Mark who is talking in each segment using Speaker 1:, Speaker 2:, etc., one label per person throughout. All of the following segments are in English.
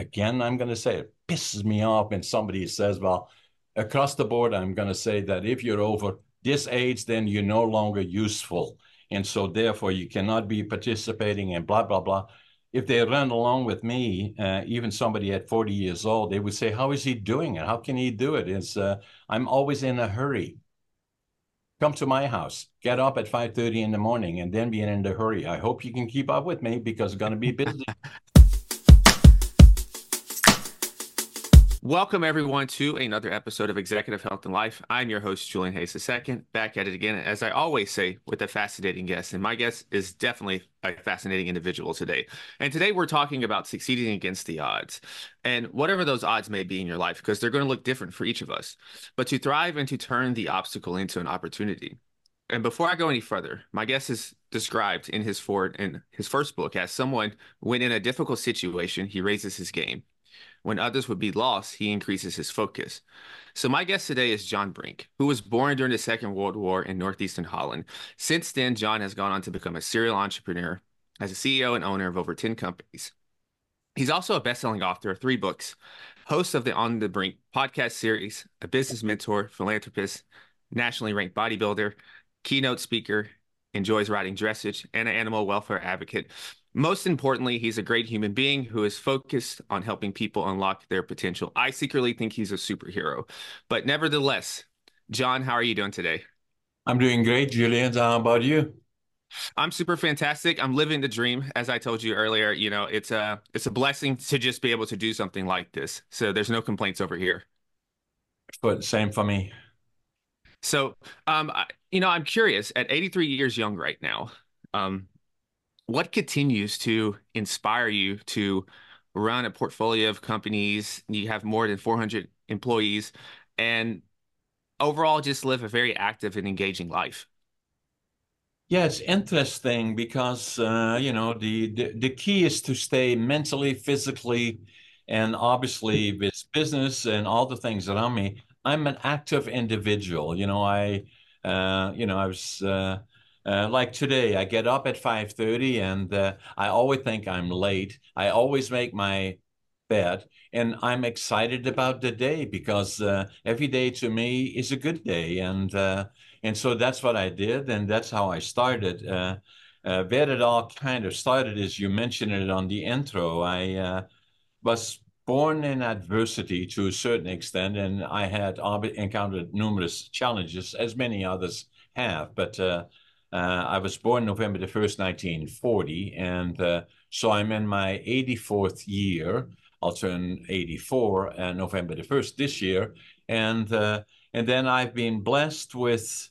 Speaker 1: again, I'm going to say it pisses me off when somebody says, well, across the board, I'm going to say that if you're over this age, then you're no longer useful. And so therefore you cannot be participating in blah, blah, blah. If they run along with me, even somebody at 40 years old, they would say, how is he doing it? How can he do it? I'm always in a hurry. Come to my house, get up at 5:30 in the morning and then be in a hurry. I hope you can keep up with me because it's going to be busy.
Speaker 2: Welcome, everyone, to another episode of Executive Health and Life. I'm your host, Julian Hayes II, back at it again, as I always say, with a fascinating guest. And my guest is definitely a fascinating individual today. And today we're talking about succeeding against the odds and whatever those odds may be in your life, because they're going to look different for each of us. But to thrive and to turn the obstacle into an opportunity. And before I go any further, my guest is described in his first book as someone when in a difficult situation, he raises his game. When others would be lost, he increases his focus. So my guest today is John Brink, who was born during the Second World War in northeastern Holland. Since then, John has gone on to become a serial entrepreneur as a CEO and owner of over 10 companies. He's also a best-selling author of 3 books, host of the On the Brink podcast series, a business mentor, philanthropist, nationally ranked bodybuilder, keynote speaker, enjoys riding dressage, and an animal welfare advocate. Most importantly, he's a great human being who is focused on helping people unlock their potential. I secretly think he's a superhero. But nevertheless, John, how are you doing today?
Speaker 1: I'm doing great, Julian. How about you?
Speaker 2: I'm super fantastic. I'm living the dream. As I told you earlier, it's a blessing to just be able to do something like this. So there's no complaints over here.
Speaker 1: But same for me.
Speaker 2: So, I'm curious, at 83 years young right now, um, what continues to inspire you to run a portfolio of companies? You have more than 400 employees and overall just live a very active and engaging life.
Speaker 1: Yeah, it's interesting because the key is to stay mentally, physically, and obviously with business and all the things around me. I'm an active individual. I was like today. I get up at 5:30, and I always think I'm late. I always make my bed, and I'm excited about the day because every day to me is a good day, and so that's what I did, and that's how I started. Where it all kind of started is you mentioned it on the intro. I was born in adversity to a certain extent, and I had encountered numerous challenges, as many others have. But I was born November the 1st, 1940, and so I'm in my 84th year. I'll turn 84 November the 1st this year, and then I've been blessed with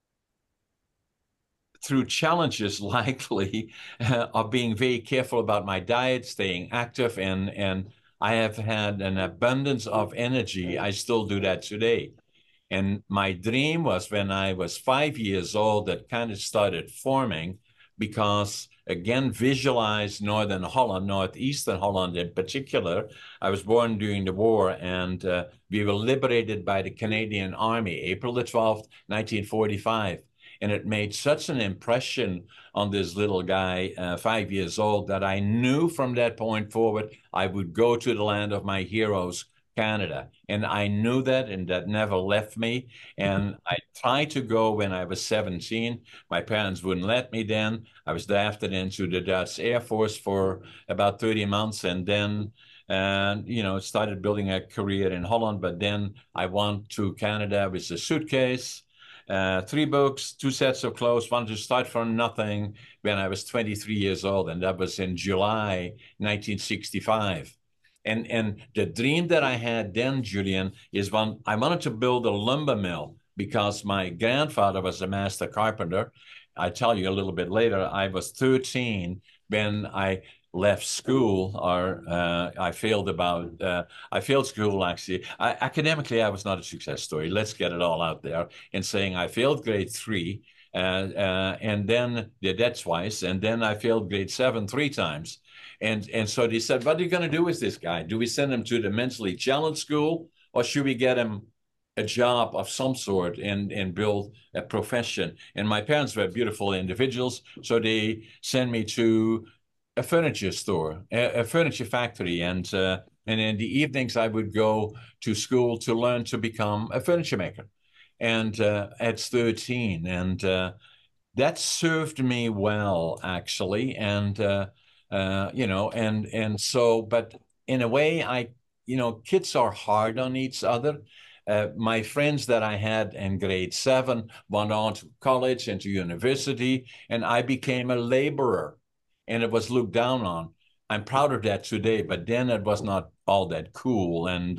Speaker 1: through challenges likely of being very careful about my diet, staying active, and I have had an abundance of energy. I still do that today. And my dream was when I was 5 years old that kind of started forming because, again, visualize Northern Holland, Northeastern Holland in particular. I was born during the war and we were liberated by the Canadian Army, April the 12th, 1945. And it made such an impression on this little guy, 5 years old, that I knew from that point forward I would go to the land of my heroes, Canada. And I knew that, and that never left me. And I tried to go when I was 17. My parents wouldn't let me then. I was drafted into the Dutch Air Force for about 30 months and then started building a career in Holland. But then I went to Canada with a suitcase, 3 books, 2 sets of clothes, wanted to start from nothing when I was 23 years old. And that was in July 1965. And the dream that I had then, Julian, is when I wanted to build a lumber mill because my grandfather was a master carpenter. I tell you a little bit later, I was 13 when I left school, or I failed school actually. Academically, I was not a success story. Let's get it all out there in saying I failed grade 3. And then did that twice, and then I failed grade 7 3 times. And so they said, what are you going to do with this guy? Do we send him to the mentally challenged school, or should we get him a job of some sort and build a profession? And my parents were beautiful individuals, so they sent me to a furniture store, a furniture factory. And And in the evenings, I would go to school to learn to become a furniture maker. And at 13, and that served me well, actually. And and so, but in a way, kids are hard on each other. My friends that I had in grade 7 went on to college and to university, and I became a laborer, and it was looked down on. I'm proud of that today, but then it was not all that cool. And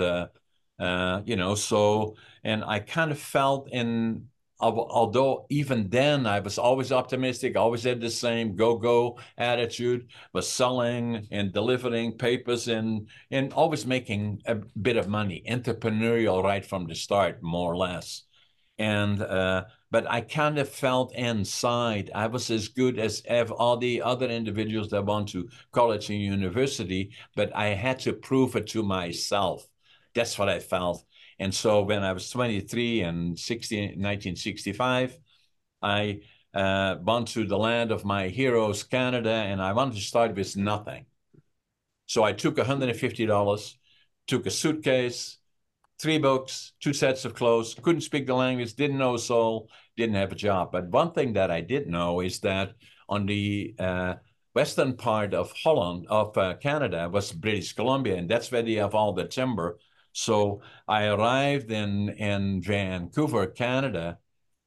Speaker 1: so, and I kind of felt although even then I was always optimistic, always had the same go-go attitude, was selling and delivering papers and always making a bit of money, entrepreneurial right from the start, more or less. And but I kind of felt inside I was as good as all the other individuals that went to college and university, but I had to prove it to myself. That's what I felt. And so when I was 23 and 1965, I went to the land of my heroes, Canada, and I wanted to start with nothing. So I took $150, took a suitcase, 3 books, 2 sets of clothes, couldn't speak the language, didn't know a soul, didn't have a job. But one thing that I did know is that on the western part of Canada, was British Columbia, and that's where they have all the timber. So I arrived in Vancouver, Canada,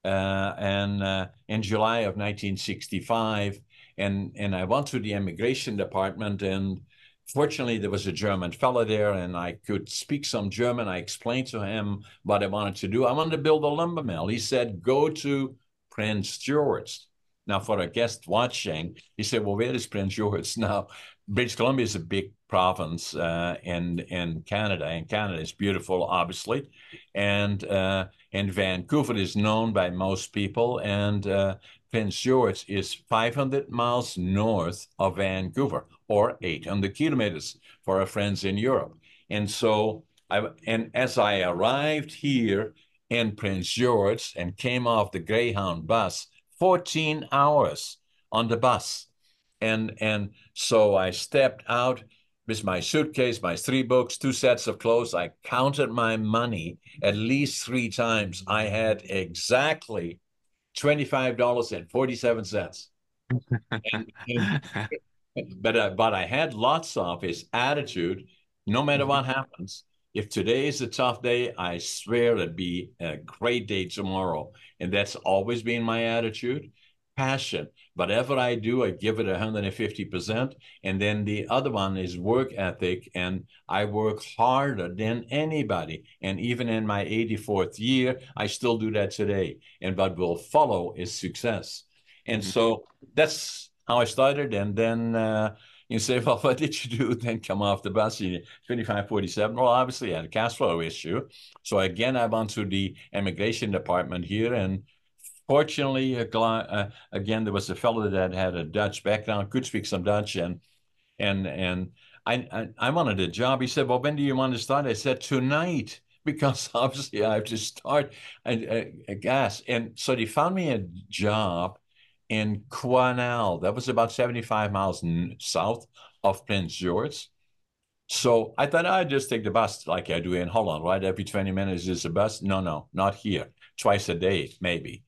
Speaker 1: in July of 1965, and I went to the immigration department, and fortunately, there was a German fellow there, and I could speak some German. I explained to him what I wanted to do. I wanted to build a lumber mill. He said, go to Prince George. Now, for a guest watching, he said, well, where is Prince George? Now, British Columbia is a big province in Canada, and Canada is beautiful, obviously. And Vancouver is known by most people, and Prince George is 500 miles north of Vancouver, or 800 kilometers for our friends in Europe. And so, as I arrived here in Prince George and came off the Greyhound bus, 14 hours on the bus. And so I stepped out with my suitcase, my 3 books, 2 sets of clothes. I counted my money at least 3 times. I had exactly $25.47. And but I had lots of his attitude. No matter what happens, if today is a tough day, I swear it'd be a great day tomorrow. And that's always been my attitude. Passion. Whatever I do, I give it 150%. And then the other one is work ethic. And I work harder than anybody. And even in my 84th year, I still do that today. And what will follow is success. And so that's how I started. And then you say, well, what did you do? Then come off the bus, 2547. Well, obviously, I had a cash flow issue. So again, I went to the immigration department here. And fortunately, again, there was a fellow that had a Dutch background, could speak some Dutch. And I wanted a job. He said, well, when do you want to start? I said, tonight. Because obviously I have to start a gas. And so they found me a job in Quesnel. That was about 75 miles south of Prince George. So I thought I'd just take the bus like I do in Holland, right? Every 20 minutes is a bus. No, not here. Twice a day, maybe.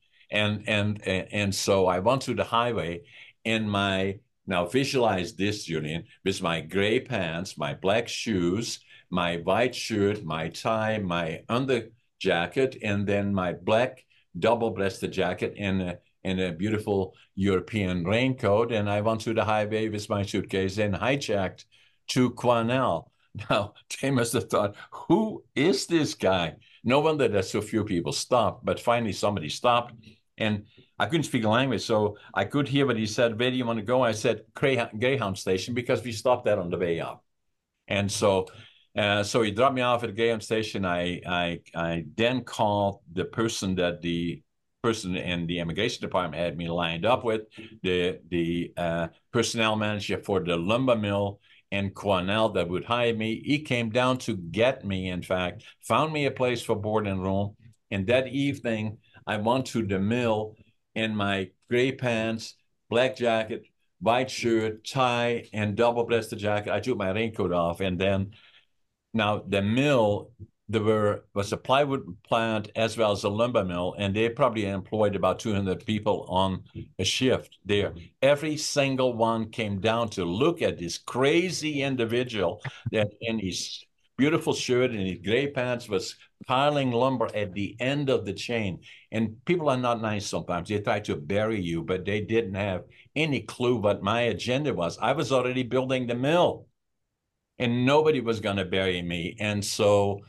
Speaker 1: And so I went to the highway in my, now visualize this, Julian, with my gray pants, my black shoes, my white shirt, my tie, my under jacket, and then my black double-breasted jacket and a beautiful European raincoat. And I went to the highway with my suitcase and hijacked to Quesnel. Now, they must have thought, who is this guy? No wonder that so few people stopped, but finally somebody stopped. And I couldn't speak the language, so I could hear what he said. Where do you want to go? I said, Greyhound station, because we stopped that on the way up. And so he dropped me off at the Greyhound station. I then called the person in the immigration department had me lined up with, the personnel manager for the lumber mill in Quesnel that would hire me. He came down to get me, in fact, found me a place for board and room. And that evening, I went to the mill in my gray pants, black jacket, white shirt, tie, and double-breasted jacket. I took my raincoat off, and then Now the mill, was a plywood plant as well as a lumber mill, and they probably employed about 200 people on a shift there. Every single one came down to look at this crazy individual that in his beautiful shirt and his gray pants was piling lumber at the end of the chain. And people are not nice sometimes. They try to bury you, but they didn't have any clue what my agenda was. I was already building the mill and nobody was going to bury me. And so,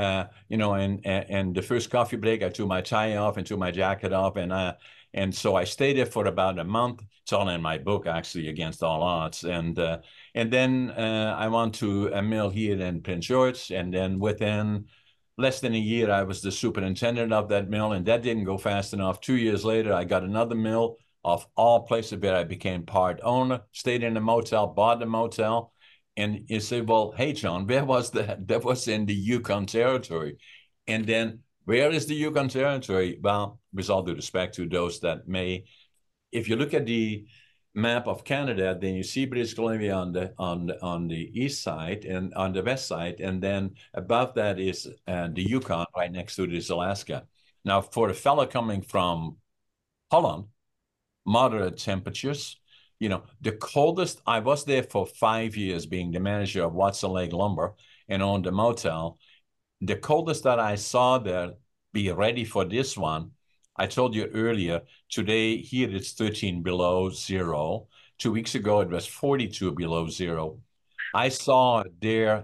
Speaker 1: and the first coffee break, I took my tie off and took my jacket off, and so I stayed there for about a month. It's all in my book, actually, Against All Odds. And then I went to a mill here in Prince George, and then within less than a year, I was the superintendent of that mill, and that didn't go fast enough. 2 years later, I got another mill of all places where I became part owner, stayed in a motel, bought a motel. And you say, well, hey, John, where was that? That was in the Yukon Territory. And then where is the Yukon Territory? Well, with all due respect to those that may, if you look at the map of Canada, then you see British Columbia on the east side and on the west side, and then above that is the Yukon. Right next to it is Alaska. Now, for a fellow coming from Holland, moderate temperatures. The coldest, I was there for 5 years being the manager of Watson Lake Lumber and owned a motel. The coldest that I saw there, be ready for this one. I told you earlier, today here it's 13 below zero. 2 weeks ago, it was 42 below zero. I saw there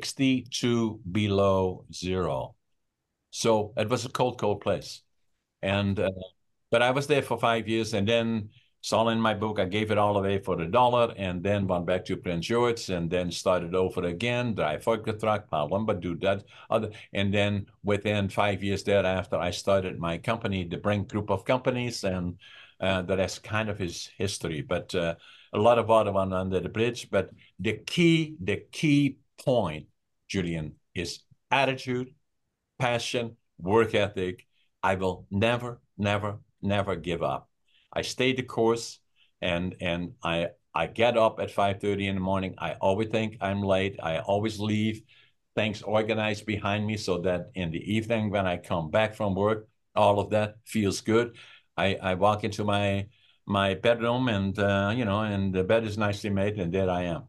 Speaker 1: 62 below zero. So it was a cold, cold place. And but I was there for 5 years, and then it's all in my book. I gave it all away for $1, and then went back to Prince George, and then started over again. Drive forklift truck, pile lumber, do that other, and then within 5 years thereafter, I started my company, the Brink Group of Companies, and the rest kind of is history. But a lot of water went under the bridge. But the key point, Julian, is attitude, passion, work ethic. I will never, never, never give up. I stay the course, and I get up at 5:30 in the morning. I always think I'm late. I always leave things organized behind me so that in the evening when I come back from work, all of that feels good. I walk into my bedroom, and and the bed is nicely made, and there I am.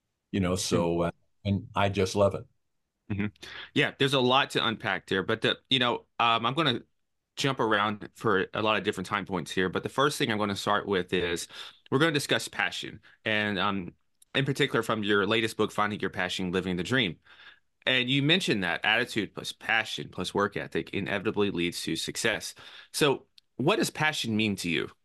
Speaker 1: So and I just love it.
Speaker 2: Mm-hmm. Yeah, there's a lot to unpack there, but I'm going to jump around for a lot of different time points here. But the first thing I'm going to start with is we're going to discuss passion, and in particular from your latest book, Finding Your Passion, Living the Dream. And you mentioned that attitude plus passion plus work ethic inevitably leads to success. So, what does passion mean to you?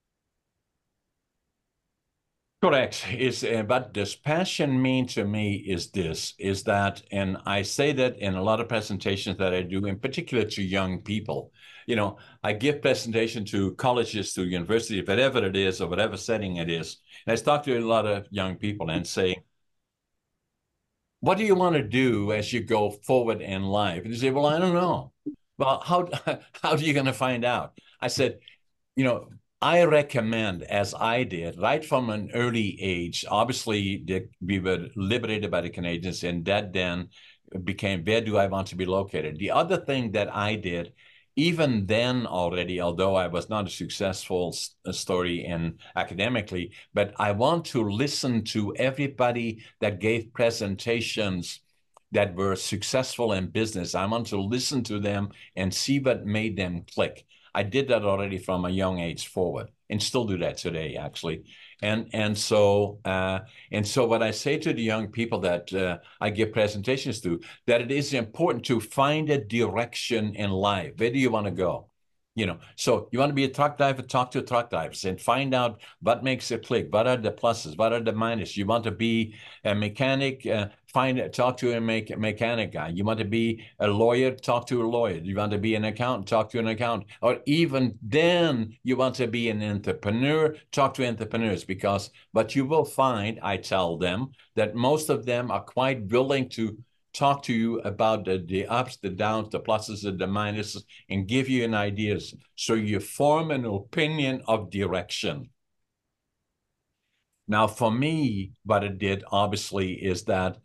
Speaker 1: Correct. But this passion mean to me is that, and I say that in a lot of presentations that I do, in particular to young people. I give presentation to colleges, to university, whatever it is, or whatever setting it is. And I talk to a lot of young people and say, what do you want to do as you go forward in life? And they say, well, I don't know. Well, how are you going to find out? I said, you know, I recommend, as I did, right from an early age, obviously we were liberated by the Canadians, and that then became, where do I want to be located? The other thing that I did, even then already, although I was not a successful story in academically, but I want to listen to everybody that gave presentations that were successful in business. I want to listen to them and see what made them click. I did that already from a young age forward, and still do that today, actually. And so what I say to the young people that I give presentations to, that it is important to find a direction in life. Where do you want to go? So you want to be a truck driver, talk to truck drivers and find out what makes it click. What are the pluses? What are the minuses? You want to be a mechanic, talk to a mechanic guy. You want to be a lawyer, talk to a lawyer. You want to be an accountant, talk to an accountant. Or even then, you want to be an entrepreneur, talk to entrepreneurs, because what you will find, I tell them, that most of them are quite willing to talk to you about the ups, the downs, the pluses, and the minuses, and give you an ideas. So you form an opinion of direction. Now, for me, what it did, obviously, is that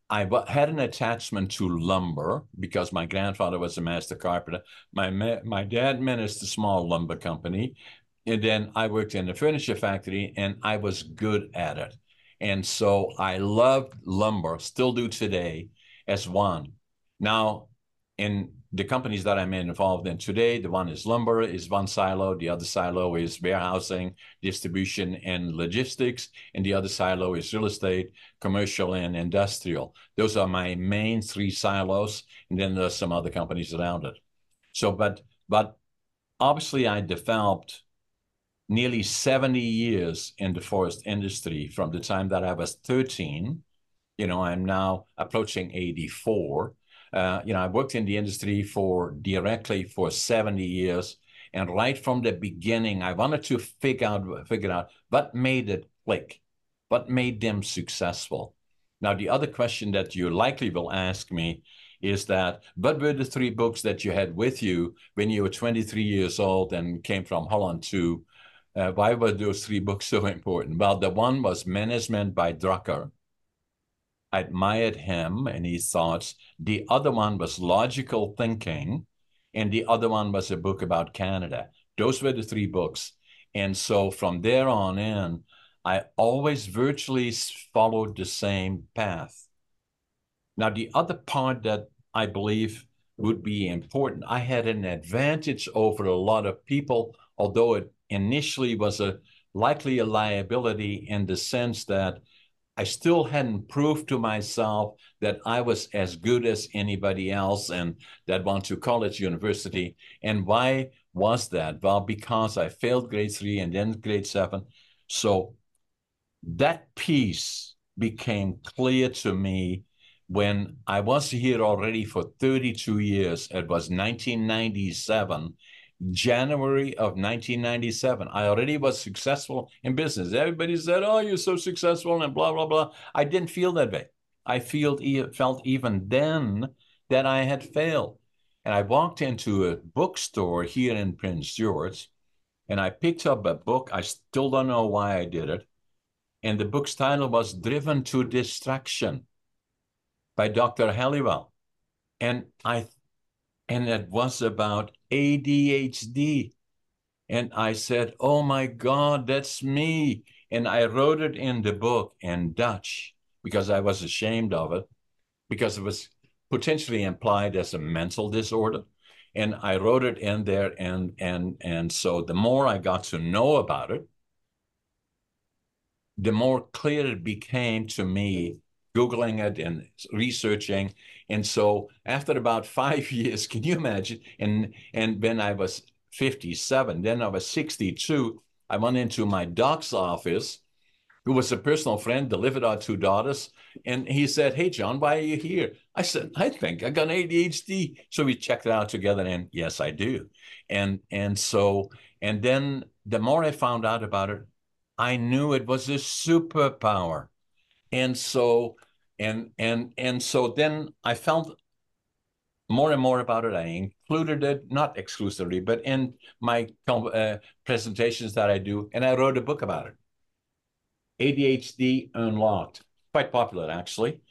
Speaker 1: had an attachment to lumber because my grandfather was a master carpenter. My dad managed a small lumber company. And then I worked in a furniture factory and I was good at it. And so I loved lumber, still do today, as one. Now, in the companies that I'm involved in today, the one is lumber, is one silo. The other silo is warehousing, distribution, and logistics. And the other silo is real estate, commercial, and industrial. Those are my main three silos. And then there's some other companies around it. So, but obviously I developed nearly 70 years in the forest industry from the time that I was 13. I'm now approaching 84. I worked in the industry directly for 70 years. And right from the beginning, I wanted to figure out what made it click, what made them successful. Now, the other question that you likely will ask me is that, what were the three books that you had with you when you were 23 years old and came from Holland to why were those three books so important? Well, the one was Management by Drucker. I admired him and his thoughts. The other one was Logical Thinking, and the other one was a book about Canada. Those were the three books. And so from there on in, I always virtually followed the same path. Now, the other part that I believe would be important, I had an advantage over a lot of people, although it initially was likely a liability in the sense that I still hadn't proved to myself that I was as good as anybody else and that went to college, university. And why was that? Well, because I failed grade 3 and then grade 7. So that piece became clear to me when I was here already for 32 years. It was 1997. January of 1997. I already was successful in business. Everybody said, oh, you're so successful and blah, blah, blah. I didn't feel that way. I felt even then that I had failed. And I walked into a bookstore here in Prince George, and I picked up a book. I still don't know why I did it. And the book's title was Driven to Distraction by Dr. Halliwell. And it was about ADHD. And I said, oh my God, that's me. And I wrote it in the book in Dutch because I was ashamed of it, because it was potentially implied as a mental disorder. And I wrote it in there. And so the more I got to know about it, the more clear it became to me, Googling it and researching. And so after about 5 years, can you imagine? And when I was 57, then I was 62, I went into my doc's office, who was a personal friend, delivered our two daughters. And he said, hey, John, why are you here? I said, I think I got ADHD. So we checked it out together, and yes, I do. And then the more I found out about it, I knew it was a superpower. And so then I felt more and more about it. I included it, not exclusively, but in my presentations that I do, and I wrote a book about it. ADHD Unlocked, quite popular actually.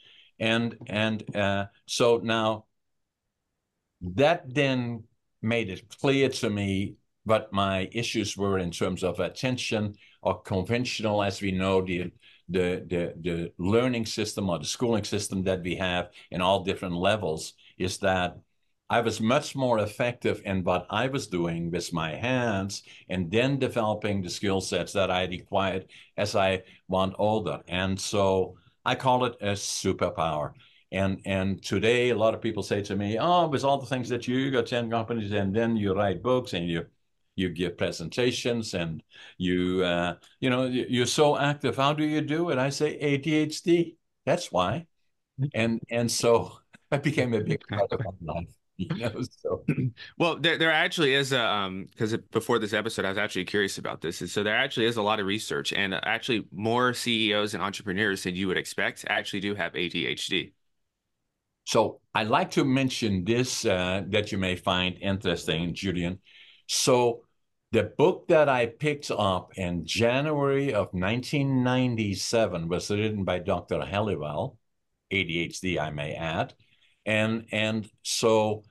Speaker 1: So now that then made it clear to me what my issues were in terms of attention, or conventional, as we know, the learning system or the schooling system that we have in all different levels, is that I was much more effective in what I was doing with my hands, and then developing the skill sets that I required as I went older. And so I call it a superpower. And today, a lot of people say to me, oh, with all the things that you got 10 companies, and then you write books and you give presentations, and you're so active. How do you do it? I say ADHD. That's why. And so I became a big part of my life. So.
Speaker 2: Well, there actually is because before this episode, I was actually curious about this. And so there actually is a lot of research, and actually more CEOs and entrepreneurs than you would expect actually do have ADHD.
Speaker 1: So I'd like to mention this that you may find interesting, Julian. So the book that I picked up in January of 1997 was written by Dr. Halliwell. ADHD, I may add. And so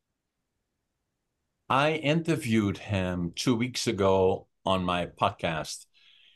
Speaker 1: I interviewed him 2 weeks ago on my podcast,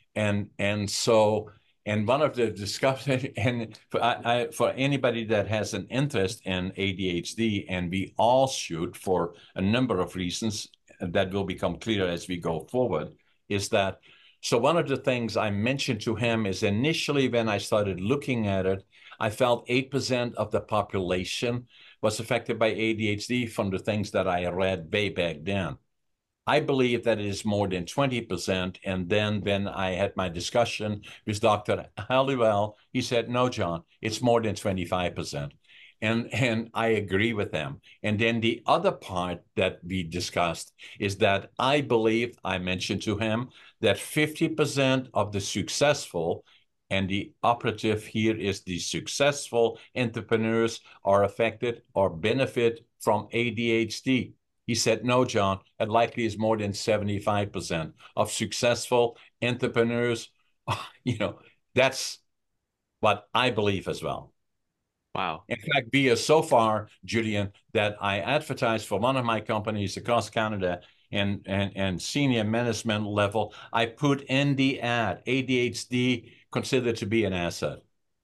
Speaker 1: and one of the discussion and for anybody that has an interest in ADHD, and we all should for a number of reasons that will become clear as we go forward, is that so one of the things I mentioned to him is initially when I started looking at it, I felt 8% of the population was affected by ADHD from the things that I read way back then. I believe that it is more than 20%. And then when I had my discussion with Dr. Halliwell, he said, no, John, it's more than 25%. And I agree with them. And then the other part that we discussed is that I believe, I mentioned to him, that 50% of the successful, and the operative here is the successful entrepreneurs, are affected or benefit from ADHD. He said, no, John, it likely is more than 75% of successful entrepreneurs. That's what I believe as well.
Speaker 2: Wow.
Speaker 1: In fact, we are so far, Julian, that I advertised for one of my companies across Canada and senior management level. I put in the ad, ADHD considered to be an asset.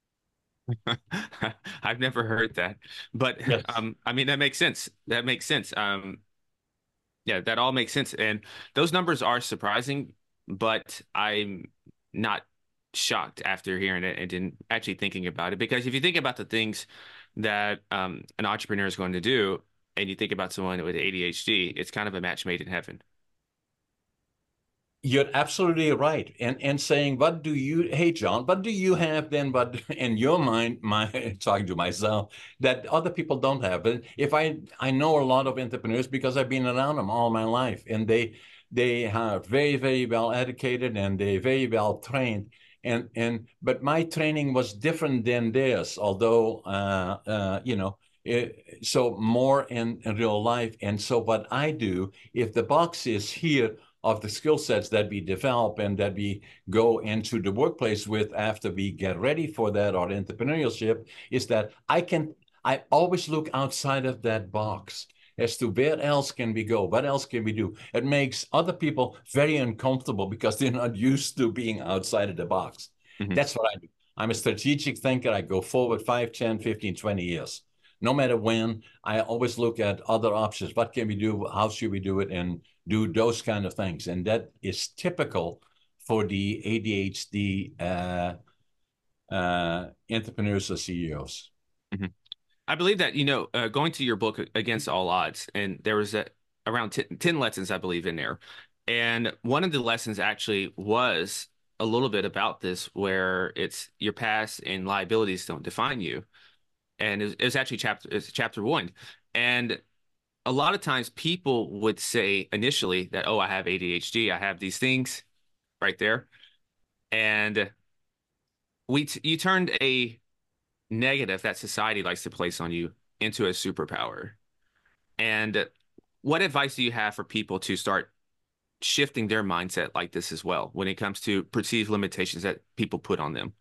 Speaker 2: I've never heard that, but
Speaker 1: Yes.
Speaker 2: I mean that makes sense. That makes sense. Yeah, that all makes sense. And those numbers are surprising, but I'm not shocked after hearing it and then actually thinking about it. Because if you think about the things that an entrepreneur is going to do, and you think about someone with ADHD, it's kind of a match made in heaven.
Speaker 1: You're absolutely right. And saying, what do you, hey, John, what do you have then, what in your mind, my talking to myself, that other people don't have? But if I know a lot of entrepreneurs because I've been around them all my life, and they are very, very well educated and they're very well trained. But my training was different than theirs, although so more in real life. And so what I do, if the box is here of the skill sets that we develop and that we go into the workplace with after we get ready for that or entrepreneurship, is that I always look outside of that box as to where else can we go, what else can we do. It makes other people very uncomfortable because they're not used to being outside of the box.
Speaker 2: Mhm.
Speaker 1: That's what I do. I'm a strategic thinker. I go forward 5, 10, 15, 20 years. No matter when, I always look at other options. What can we do? How should we do it? And do those kind of things. And that is typical for the ADHD entrepreneurs or CEOs.
Speaker 2: Mhm. I believe that, going to your book Against All Odds, and there was around 10 lessons, I believe, in there. And one of the lessons actually was a little bit about this, where it's your past and liabilities don't define you. And it's actually it's chapter one. And a lot of times people would say initially that, oh, I have ADHD, I have these things right there. And you turned a negative that society likes to place on you into a superpower. And what advice do you have for people to start shifting their mindset like this as well when it comes to perceived limitations that people put on them?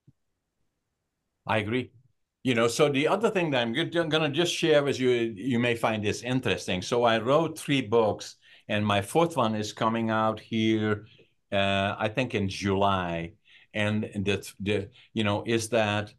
Speaker 1: I agree. So the other thing that I'm going to just share with you, you may find this interesting. So I wrote 3 books, and my fourth one is coming out here, I think in July. And is that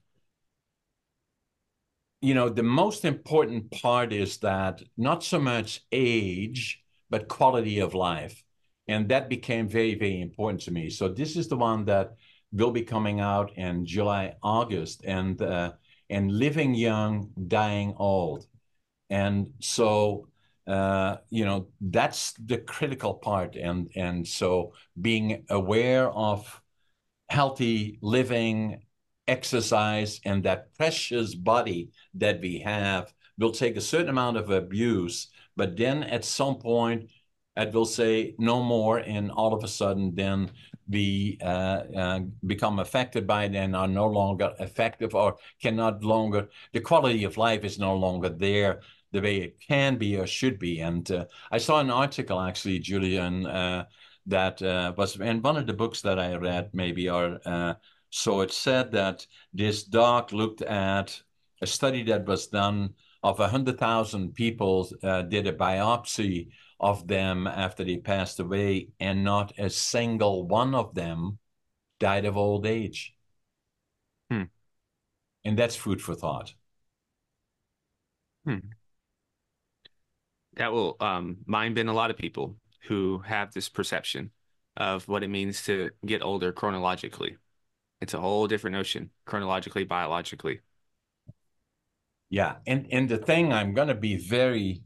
Speaker 1: the most important part is that not so much age, but quality of life. And that became very, very important to me. So this is the one that will be coming out in July, August, and living young, dying old. And so, that's the critical part. And so being aware of healthy living, exercise, and that precious body that we have will take a certain amount of abuse, but then at some point it will say no more, and all of a sudden then we become affected by it and are no longer effective or cannot longer, the quality of life is no longer there the way it can be or should be. And I saw an article actually, Julian, that was in one of the books that I read, maybe, or So it said that this doc looked at a study that was done of 100,000 people, did a biopsy of them after they passed away, and not a single one of them died of old age.
Speaker 2: Hmm.
Speaker 1: And that's food for thought.
Speaker 2: Hmm. That will mind bend a lot of people who have this perception of what it means to get older chronologically. It's a whole different notion, chronologically, biologically.
Speaker 1: Yeah. And the thing, I'm going to be very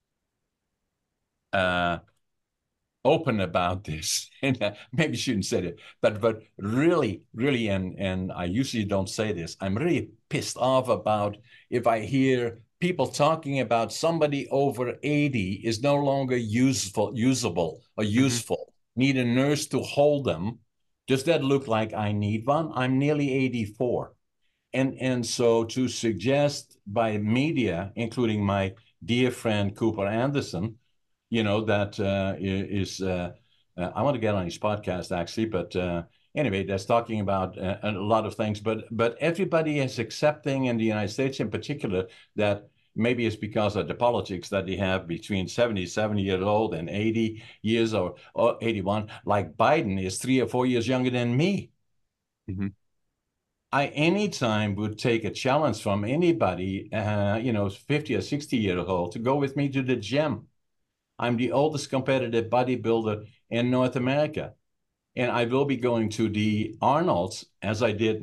Speaker 1: uh, open about this, and maybe shouldn't say it, but really, really, and I usually don't say this. I'm really pissed off about if I hear people talking about somebody over 80 is no longer usable or
Speaker 2: Hmm.
Speaker 1: useful. Need a nurse to hold them. Does that look like I need one? I'm nearly 84. And so to suggest by media, including my dear friend Cooper Anderson, that is I want to get on his podcast actually, but anyway, that's talking about a lot of things. But everybody is accepting in the United States, in particular, that maybe it's because of the politics that they have between 77 years old and 80 years or 81. Like Biden is 3 or 4 years younger than me.
Speaker 2: Hmm.
Speaker 1: I anytime would take a challenge from anybody, 50 or 60 years old, to go with me to the gym. I'm the oldest competitive bodybuilder in North America. And I will be going to the Arnold's as I did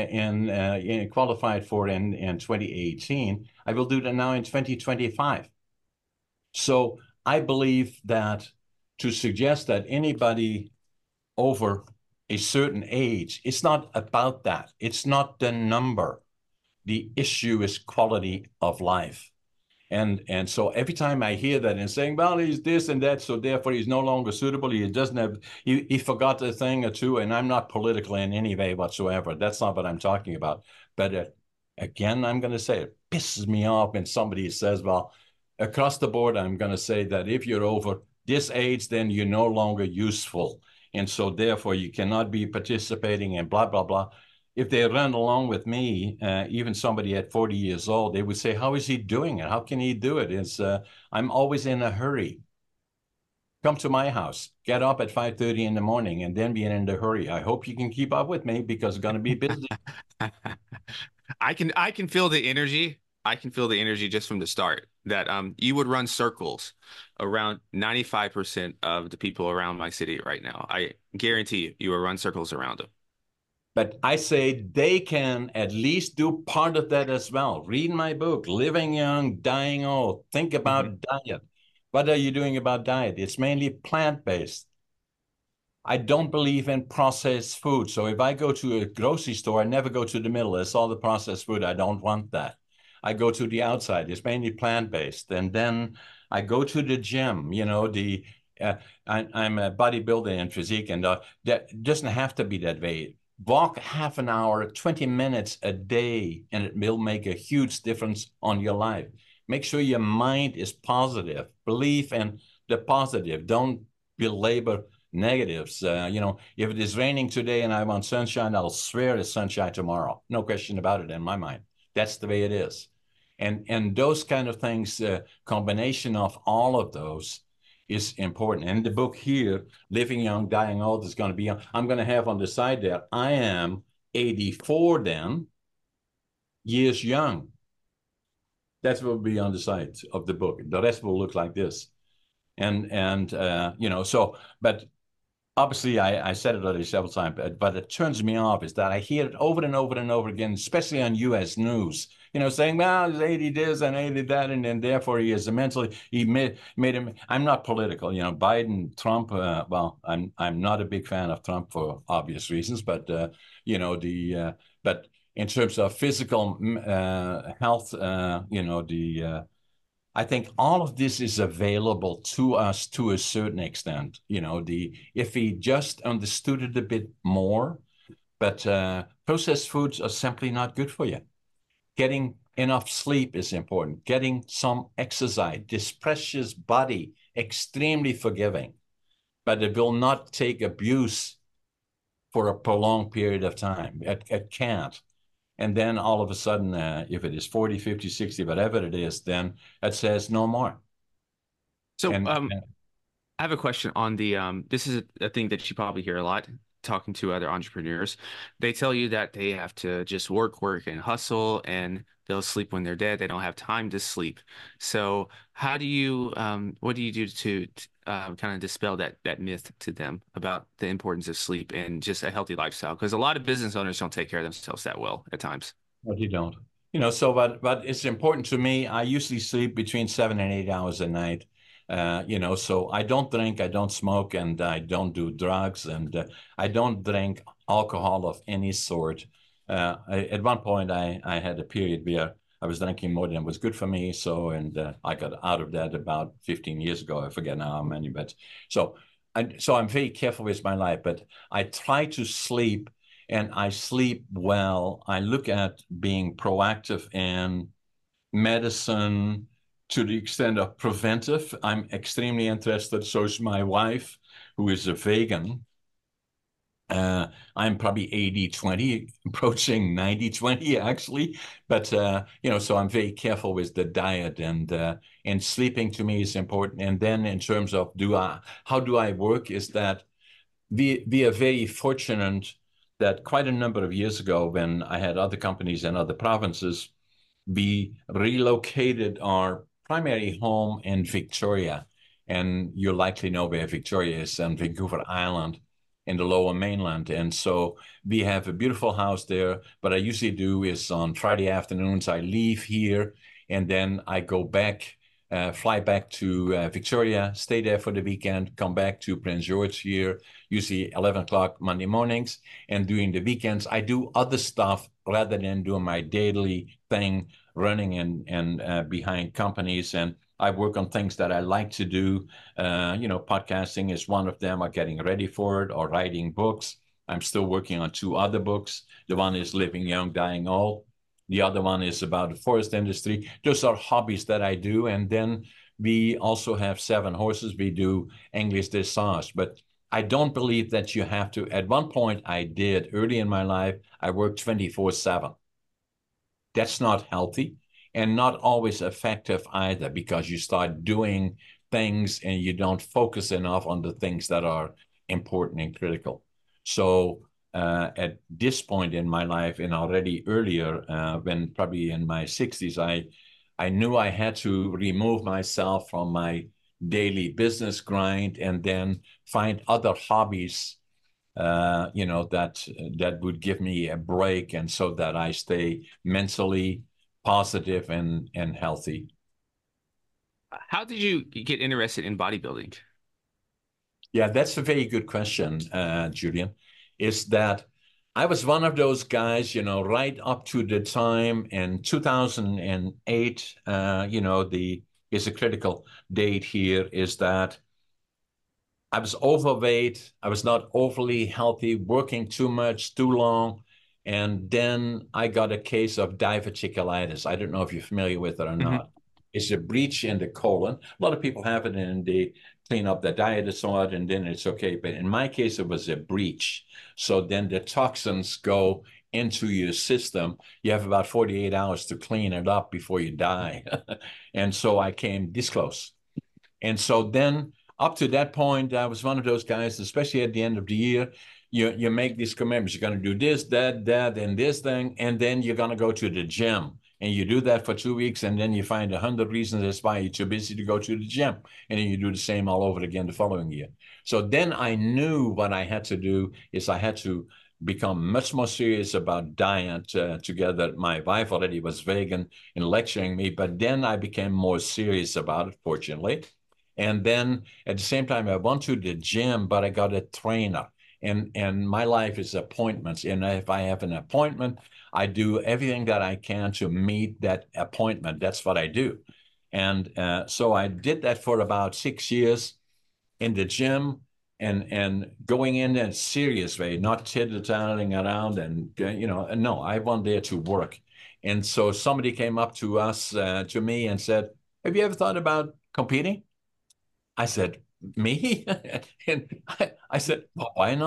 Speaker 1: in qualified for in 2018. I will do that now in 2025. So I believe that to suggest that anybody over a certain age, it's not about that. It's not the number. The issue is quality of life. And so every time I hear that and saying, well, he's this and that, so therefore he's no longer suitable. He doesn't have, he forgot a thing or two. And I'm not political in any way whatsoever. That's not what I'm talking about. But again, I'm going to say it pisses me off when somebody says, well, across the board, I'm going to say that if you're over this age, then you're no longer useful. And so therefore you cannot be participating in blah, blah, blah. If they run along with me, even somebody at 40 years old, they would say, how is he doing it? How can he do it? I'm always in a hurry. Come to my house, get up at 5:30 in the morning and then be in a hurry. I hope you can keep up with me because it's going to be busy.
Speaker 2: I can feel the energy. I can feel the energy just from the start that you would run circles around 95% of the people around my city right now. I guarantee you would run circles around them.
Speaker 1: But I say they can at least do part of that as well. Read my book, Living Young, Dying Old. Think
Speaker 2: Hmm.
Speaker 1: about diet. What are you doing about diet? It's mainly plant-based. I don't believe in processed food. So if I go to a grocery store, I never go to the middle. It's all the processed food. I don't want that. I go to the outside. It's mainly plant-based. And then I go to the gym. Uh, I'm a bodybuilder in physique, and that doesn't have to be that way. Walk half an hour, 20 minutes a day, and it will make a huge difference on your life. Make sure your mind is positive. Believe in the positive. Don't belabor negatives. If it is raining today and I want sunshine, I'll swear it's sunshine tomorrow. No question about it in my mind. That's the way it is. And those kind of things, combination of all of those is important. And the book here, Living Young, Dying Old, is going to be, I'm going to have on the side there, I am 84 then, years young. That's what will be on the side of the book. The rest will look like this. But obviously, I said it already several times, but it turns me off is that I hear it over and over and over again, especially on U.S. news, saying, well, he's 80 this and 80 that, and then therefore he is mentally, he made him, I'm not political, Biden, Trump, well, I'm not a big fan of Trump for obvious reasons, but, but in terms of physical health, I think all of this is available to us to a certain extent. If we just understood it a bit more, but processed foods are simply not good for you. Getting enough sleep is important. Getting some exercise. This precious body, extremely forgiving, but it will not take abuse for a prolonged period of time. It can't. And then all of a sudden, if it is 40, 50, 60, whatever it is, then it says no more.
Speaker 2: So,
Speaker 1: And
Speaker 2: I have a question on the this is a thing that you probably hear a lot talking to other entrepreneurs. They tell you that they have to just work, and hustle, and they'll sleep when they're dead. They don't have time to sleep. So how do you what do you do to kind of dispel that myth to them about the importance of sleep and just a healthy lifestyle? Because a lot of business owners don't take care of themselves that well at times.
Speaker 1: But you don't. So but it's important to me. I usually sleep between 7 and 8 hours a night. So I don't drink, I don't smoke, and I don't do drugs, and I don't drink alcohol of any sort. At one point, I had a period where I was drinking more than was good for me. So, and I got out of that about 15 years ago. I forget now how many, but so, so I'm very careful with my life, but I try to sleep and I sleep well. I look at being proactive in medicine to the extent of preventive. I'm extremely interested. So is my wife, who is a vegan. I'm probably 80-20, approaching 90-20 actually. But so I'm very careful with the diet and sleeping to me is important. And then in terms of how do I work is that we are very fortunate that quite a number of years ago, when I had other companies in other provinces, we relocated our primary home in Victoria. And you likely know where Victoria is on Vancouver Island in the lower mainland. And so we have a beautiful house there. What I usually do is on Friday afternoons, I leave here and then I go back, fly back to Victoria, stay there for the weekend, come back to Prince George here, usually 11 o'clock Monday mornings. And during the weekends, I do other stuff rather than doing my daily thing, running and behind companies. And I work on things that I like to do. Podcasting is one of them, or getting ready for it, or writing books. I'm still working on two other books. The one is Living Young, Dying Old. The other one is about the forest industry. Those are hobbies that I do. And then we also have 7 horses. We do English dressage. But I don't believe that you have to. At one point, I did early in my life, I worked 24/7. That's not healthy and not always effective either, because you start doing things and you don't focus enough on the things that are important and critical. So at this point in my life, and already earlier, when probably in my 60s, I knew I had to remove myself from my daily business grind and then find other hobbies that would give me a break, and so that I stay mentally positive and healthy.
Speaker 2: How did you get interested in bodybuilding?
Speaker 1: Yeah, that's a very good question, Julian. Is that I was one of those guys, right up to the time in 2008, the is a critical date here, is that I was overweight. I was not overly healthy, working too much, too long. And then I got a case of diverticulitis. I don't know if you're familiar with it or
Speaker 2: Hmm.
Speaker 1: not. It's a breach in the colon. A lot of people have it and they clean up their diet and so on, and then it's okay. But in my case, it was a breach. So then the toxins go into your system. You have about 48 hours to clean it up before you die. And so I came this close. And so then up to that point, I was one of those guys, especially at the end of the year, you make these commitments. You're going to do this, that, and this thing, and then you're going to go to the gym. And you do that for 2 weeks, and then you find 100 reasons as why you're too busy to go to the gym. And then you do the same all over again the following year. So then I knew what I had to do is I had to become much more serious about diet together. My wife already was vegan and lecturing me, but then I became more serious about it, fortunately. And then at the same time, I went to the gym, but I got a trainer. And my life is appointments. And if I have an appointment, I do everything that I can to meet that appointment. That's what I do. And so I did that for about 6 years in the gym and going in a serious way, not tittle-tattling around. And, no, I went there to work. And so somebody came up to me and said, have you ever thought about competing? I said, me? And I said, well, why not?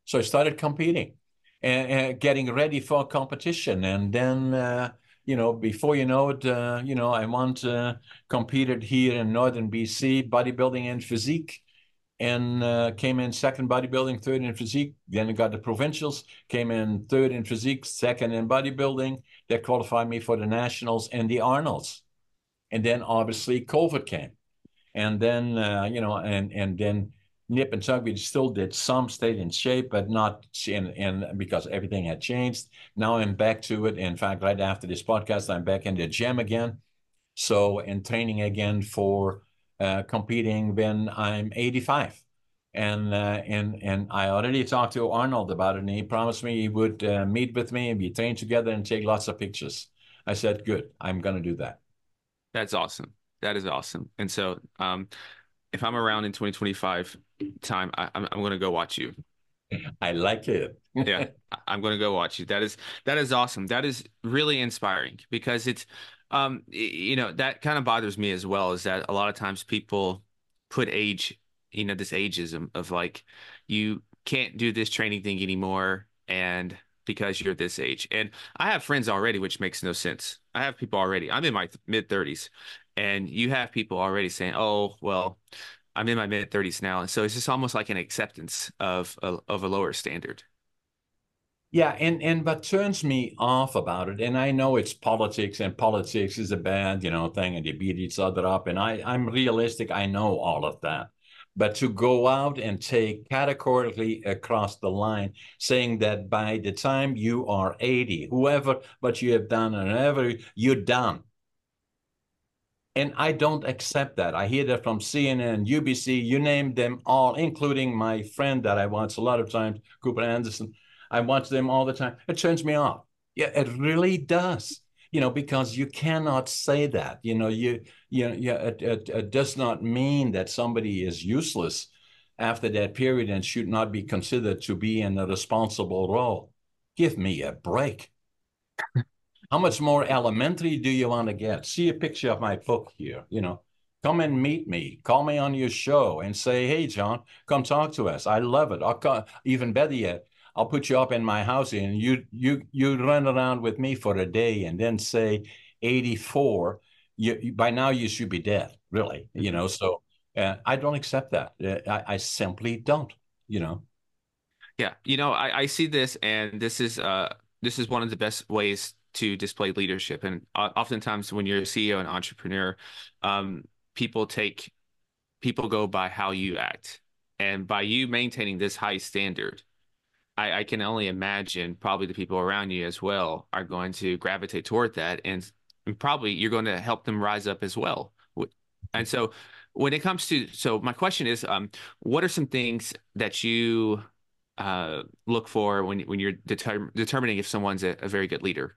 Speaker 1: So I started competing and getting ready for competition. And then, before you know it, I once competed here in Northern BC, bodybuilding and physique, and came in second bodybuilding, third in physique. Then I got the provincials, came in third in physique, second in bodybuilding. That qualified me for the nationals and the Arnolds. And then obviously COVID came. And then, and then nip and tuck, we still did some, stayed in shape, but not because everything had changed. Now I'm back to it. In fact, right after this podcast, I'm back in the gym again. So, in training again for competing when I'm 85. And I already talked to Arnold about it, and he promised me he would meet with me and we train together and take lots of pictures. I said, good, I'm going to do that.
Speaker 2: That's awesome. That is awesome. And so, if I'm around in 2025 time, I'm going to go watch you.
Speaker 1: I like it.
Speaker 2: Yeah, I'm going to go watch you. That is awesome. That is really inspiring because it's, that kind of bothers me as well, is that a lot of times people put age, this ageism of like, you can't do this training thing anymore, and because you're this age. And I have friends already, which makes no sense. I have people already. I'm in my mid 30s, and you have people already saying, "Oh, well, I'm in my mid 30s now," and so it's just almost like an acceptance of a lower standard.
Speaker 1: Yeah, and what turns me off about it, and I know it's politics, and politics is a bad, thing, and they beat each other up, and I'm realistic, I know all of that. But to go out and take categorically across the line, saying that by the time you are 80, whoever, what you have done and whatever, you're done. And I don't accept that. I hear that from CNN, UBC, you name them all, including my friend that I watch a lot of times, Cooper Anderson. I watch them all the time. It turns me off. Yeah, it really does. Because you cannot say that. It does not mean that somebody is useless after that period and should not be considered to be in a responsible role. Give me a break. How much more elementary do you want to get? See a picture of my book here, Come and meet me. Call me on your show and say, hey, John, come talk to us. I love it. Even better yet, I'll put you up in my house and you run around with me for a day and then say 84. By now you should be dead, really, So I don't accept that. I simply don't,
Speaker 2: Yeah, I see this, and this is one of the best ways to display leadership. And oftentimes, when you're a CEO and entrepreneur, um, people take people go by how you act, and by you maintaining this high standard, I can only imagine probably the people around you as well are going to gravitate toward that, and probably you're going to help them rise up as well. And so, when it comes to, so my question is, what are some things that you look for when you're determining if someone's a very good leader?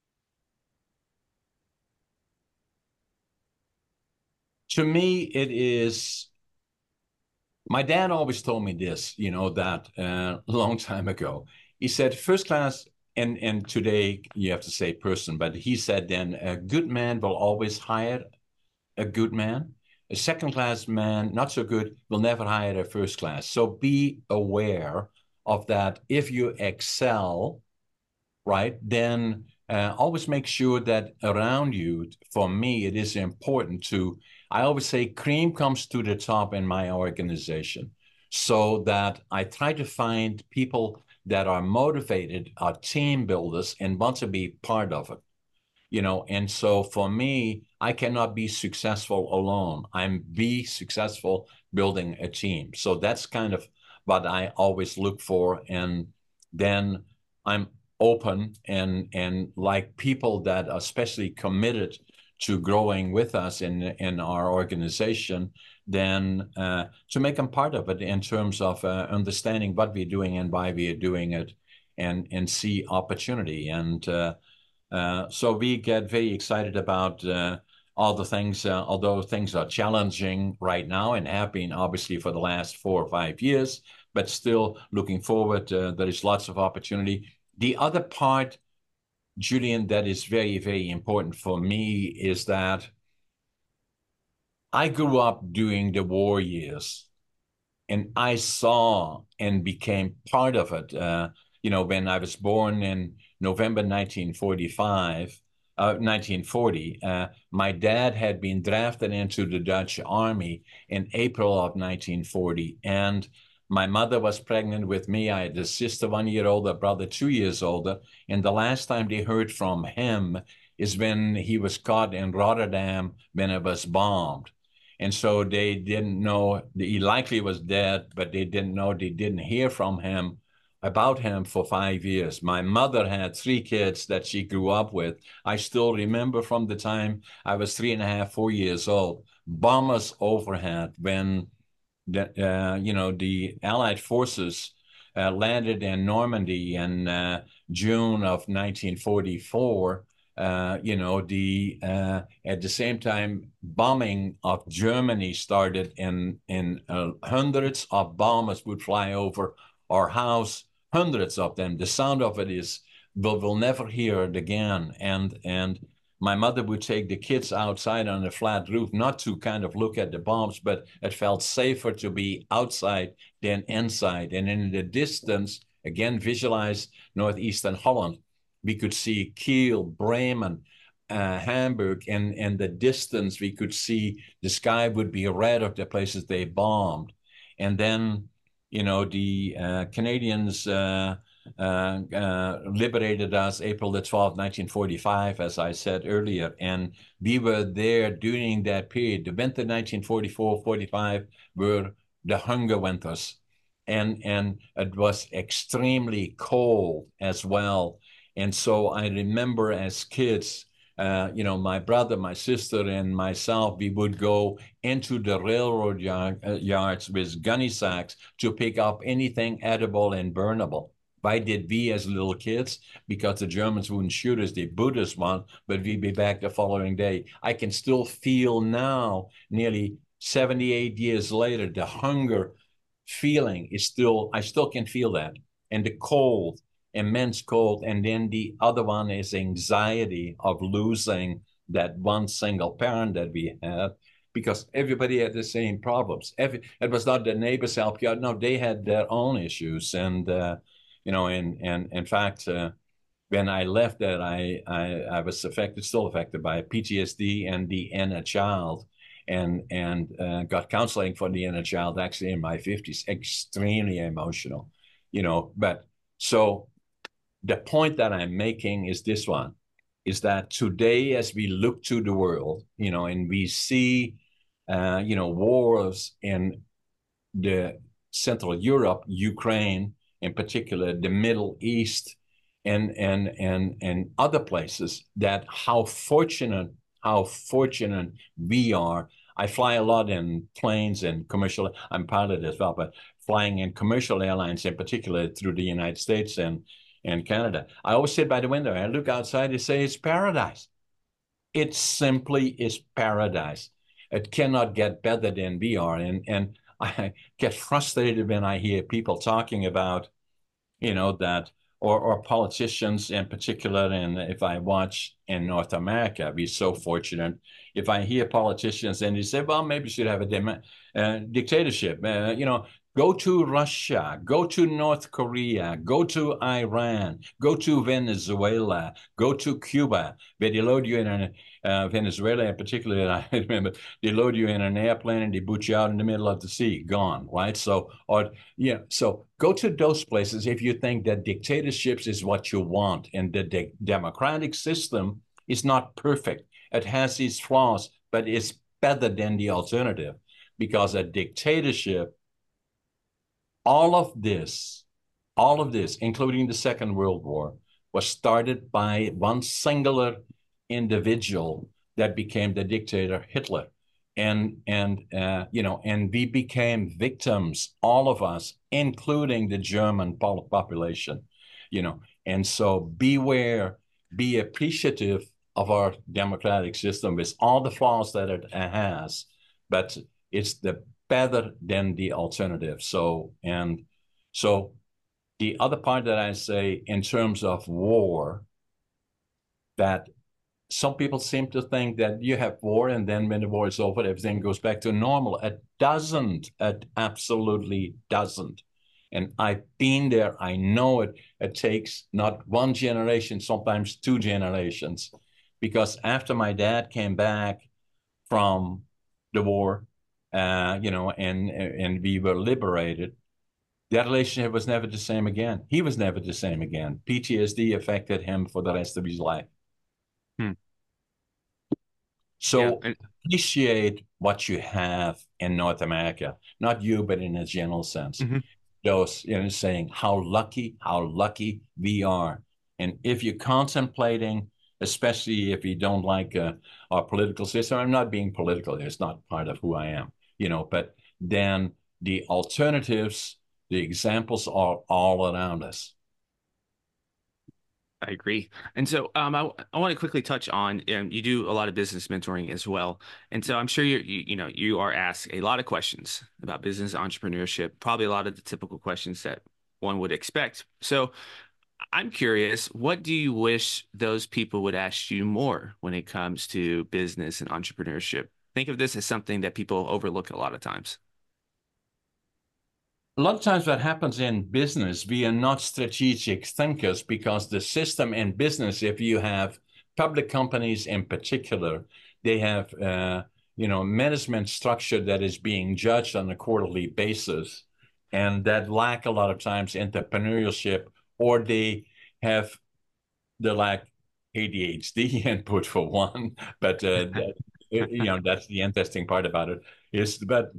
Speaker 1: To me, it is. My dad always told me this, that a long time ago. He said, first class, and today you have to say person, but he said then, a good man will always hire a good man. A second class man, not so good, will never hire a first class. So be aware of that. If you excel, right, then always make sure that around you, for me, it is important to, I always say cream comes to the top in my organization, so that I try to find people that are motivated, are team builders, and want to be part of it. And so for me, I cannot be successful alone. I'm be successful building a team. So that's kind of what I always look for. And then I'm open and like people that are especially committed to growing with us in our organization, then to make them part of it in terms of understanding what we're doing and why we are doing it, and see opportunity. And so we get very excited about all the things, although things are challenging right now and have been obviously for the last 4 or 5 years, but still looking forward, there is lots of opportunity. The other part, Julian, that is very, very important for me is that I grew up during the war years. and I saw and became part of it. When I was born in November 1940, my dad had been drafted into the Dutch army in April of 1940, and my mother was pregnant with me. I had a sister 1 year older, brother 2 years older, and the last time they heard from him is when he was caught in Rotterdam when it was bombed. And so they didn't know, he likely was dead, but they didn't hear from him about him for 5 years. My mother had 3 kids that she grew up with. I still remember from the time I was 3.5, 4 years old, bombers overhead when the Allied forces landed in Normandy in June of 1944. At the same time, bombing of Germany started, and hundreds of bombers would fly over our house, hundreds of them. The sound of it is we'll never hear it again. And my mother would take the kids outside on a flat roof, not to kind of look at the bombs, but it felt safer to be outside than inside. And in the distance, again, visualize northeastern Holland, we could see Kiel, Bremen, Hamburg, and in the distance, we could see the sky would be red of the places they bombed. And then, the Canadians liberated us April the 12th, 1945, as I said earlier. And we were there during that period. The winter 1944-45 were the hunger winters. And it was extremely cold as well. And so I remember as kids, my brother, my sister, and myself, we would go into the railroad yards with gunny sacks to pick up anything edible and burnable. Why did we as little kids? Because the Germans wouldn't shoot us. They boot us one, but we'd be back the following day. I can still feel now, nearly 78 years later, the hunger feeling I still can feel that. And the cold, immense cold. And then the other one is anxiety of losing that one single parent that we had, because everybody had the same problems. It was not the neighbors help you out. No, they had their own issues. And, in fact, when I left that, I was still affected by PTSD and the inner child, and got counseling for the inner child actually in my 50s. Extremely emotional, But so the point that I'm making is this one, is that today, as we look to the world, and we see, wars in the Central Europe, Ukraine in particular, the Middle East, and other places, that how fortunate we are. I fly a lot in planes and commercial. I'm pilot as well, but flying in commercial airlines in particular through the United States and Canada. I always sit by the window. I look outside and say it's paradise. It simply is paradise. It cannot get better than we are. And I get frustrated when I hear people talking about, that, or politicians in particular. And if I watch in North America, we're so fortunate. If I hear politicians and they say, well, maybe we should have a dictatorship, go to Russia, go to North Korea, go to Iran, go to Venezuela, go to Cuba, where they load you in Venezuela in particular, I remember they load you in an airplane and they put you out in the middle of the sea, gone, right? So go to those places if you think that dictatorships is what you want. And the democratic system is not perfect. It has its flaws, but it's better than the alternative, because a dictatorship, all of this, including the Second World War, was started by one singular individual that became the dictator, Hitler. And we became victims, all of us, including the German population, And so beware, be appreciative of our democratic system with all the flaws that it has, but it's better than the alternative. So the other part that I say in terms of war, that some people seem to think that you have war and then when the war is over, everything goes back to normal. It doesn't. It absolutely doesn't. And I've been there. I know it. It takes not one generation, sometimes two generations. Because after my dad came back from the war, and we were liberated, that relationship was never the same again. He was never the same again. PTSD affected him for the rest of his life.
Speaker 2: Hmm. Yeah.
Speaker 1: So appreciate what you have in North America, not you, but in a general sense.
Speaker 2: Mhm.
Speaker 1: Those, saying how lucky we are. And if you're contemplating, especially if you don't like our political system, I'm not being political, it's not part of who I am, but then the alternatives, the examples are all around us.
Speaker 2: I agree. And so I want to quickly touch on you do a lot of business mentoring as well. And so I'm sure you are asked a lot of questions about business entrepreneurship, probably a lot of the typical questions that one would expect. So I'm curious, what do you wish those people would ask you more when it comes to business and entrepreneurship? Think of this as something that people overlook a lot of times.
Speaker 1: A lot of times what happens in business, we are not strategic thinkers because the system in business, if you have public companies in particular, they have, management structure that is being judged on a quarterly basis and that lack a lot of times entrepreneurship, or they lack ADHD input for one. But, that's the interesting part about it is, but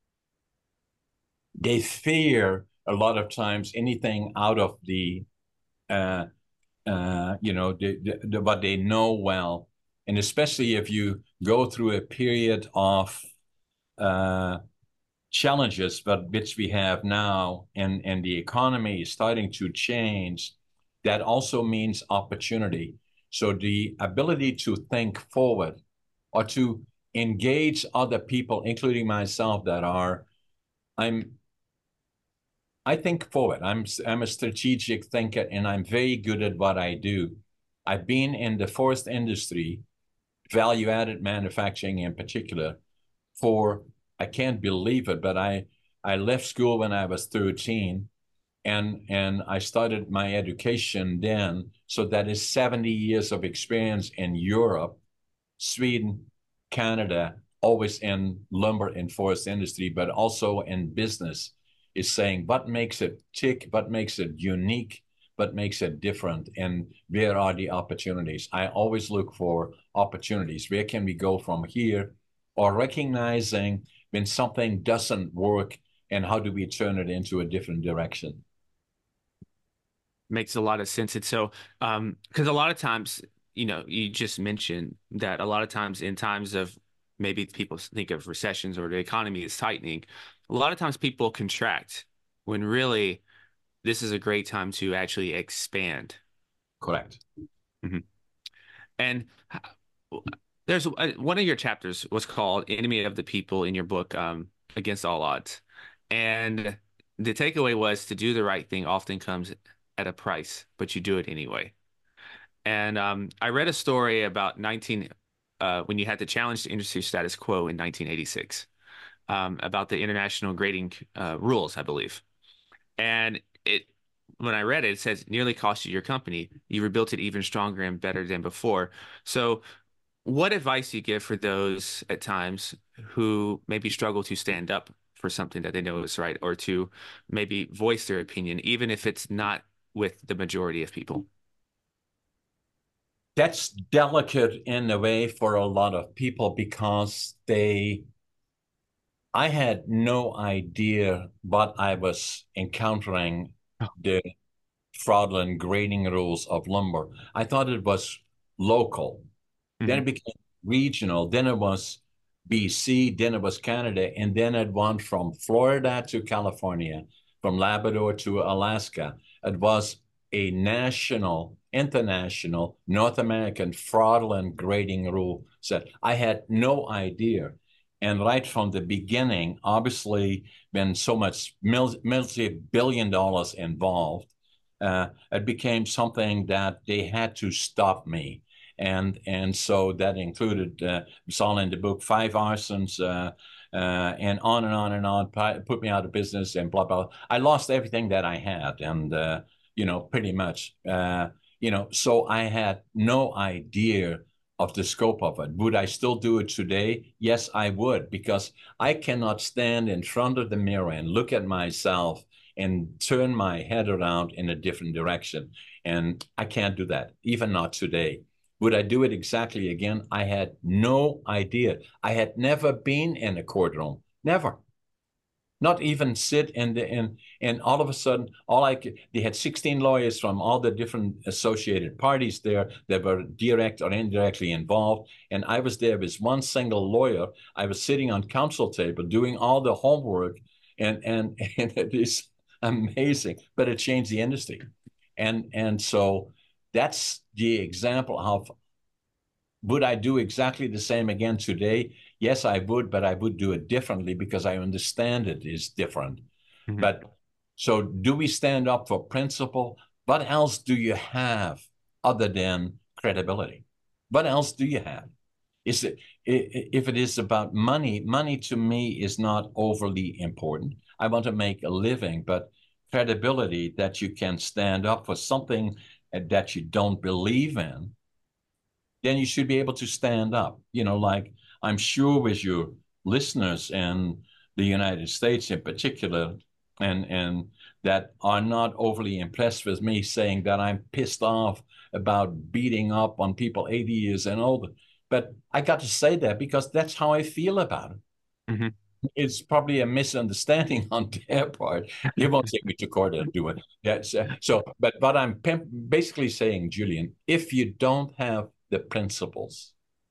Speaker 1: they fear a lot of times anything out of the uh, what they know well, and especially if you go through a period of uh, challenges, but which we have now, and the economy is starting to change, that also means opportunity. So the ability to think forward or to engage other people, including myself, that are I'm I think forward. I'm a strategic thinker and I'm very good at what I do. I've been in the forest industry, value added manufacturing in particular, for I can't believe it, but I left school when I was 13 and I started my education then. So that is 70 years of experience in Europe, Sweden, Canada, always in lumber and forest industry, but also in business, is saying what makes it tick, what makes it unique, what makes it different, and where are the opportunities? I always look for opportunities. Where can we go from here? Or recognizing when something doesn't work and how do we turn it into a different direction?
Speaker 2: Makes a lot of sense. And so, because a lot of times, you just mentioned that a lot of times in times of maybe people think of recessions or the economy is tightening, a lot of times people contract when really this is a great time to actually expand.
Speaker 1: Correct.
Speaker 2: Mhm. And there's one of your chapters was called Enemy of the People in your book, Against All Odds. And the takeaway was to do the right thing often comes at a price, but you do it anyway. And I read a story about when you had to challenge the industry status quo in 1986, about the international grading rules, I believe. And when I read it, it says nearly cost you your company. You rebuilt it even stronger and better than before. So what advice do you give for those at times who maybe struggle to stand up for something that they know is right, or to maybe voice their opinion, even if it's not with the majority of people?
Speaker 1: That's delicate in a way for a lot of people because I had no idea what I was encountering, the fraudulent grading rules of lumber. I thought it was local. Then
Speaker 2: Hmm.
Speaker 1: it became regional. Then it was BC. Then it was Canada. And then it went from Florida to California, from Labrador to Alaska. It was a national, international, North American fraudulent grading rule set. I had no idea. And right from the beginning, obviously, been so much multi-billion dollars involved, it became something that they had to stop me. And so that included, it's all in the book, 5 arsons, and on and on and on, put me out of business and blah, blah. I lost everything that I had, and, pretty much, so I had no idea of the scope of it. Would I still do it today? Yes, I would, because I cannot stand in front of the mirror and look at myself and turn my head around in a different direction. And I can't do that, even not today. Would I do it exactly again? I had no idea. I had never been in a courtroom, never. Not even sit and all of a sudden, they had 16 lawyers from all the different associated parties there that were direct or indirectly involved. And I was there with one single lawyer. I was sitting on counsel table doing all the homework, and it is amazing, but it changed the industry. And so that's the example of, would I do exactly the same again today? Yes, I would, but I would do it differently because I understand it is different. Mm-hmm. But so do we stand up for principle? What else do you have other than credibility? What else do you have? Is it, if it is about money, money to me is not overly important. I want to make a living, but credibility, that you can stand up for something that you don't believe in, then you should be able to stand up. Like I'm sure with your listeners in the United States in particular, and that are not overly impressed with me saying that I'm pissed off about beating up on people 80 years and older. But I got to say that because that's how I feel about it. Mm-hmm. It's probably a misunderstanding on their part. They won't take me to court and do it. That's, but I'm basically saying, Julian, if you don't have the principles